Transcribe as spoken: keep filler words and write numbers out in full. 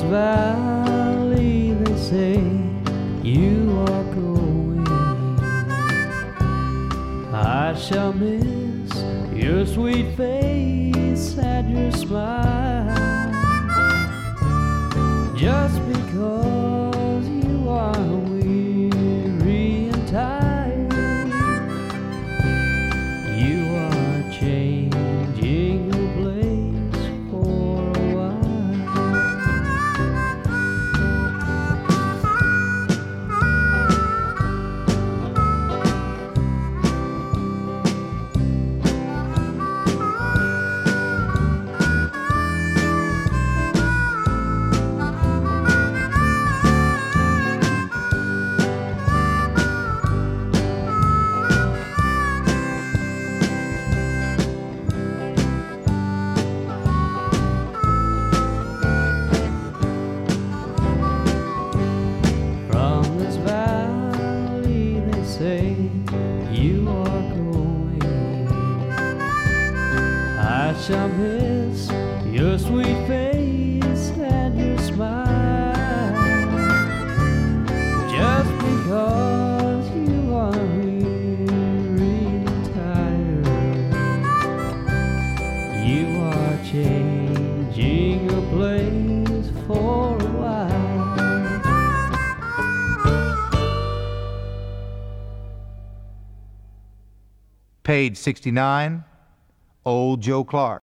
valley they say you are going. I shall miss your sweet face and your smile, just because you are weary and tired. You are changing your place for a while. Say you are going. I shall miss your sweet face and your smile, just because you are weary and tired. You are changing your place for a while. Page sixty-nine, Old Joe Clark.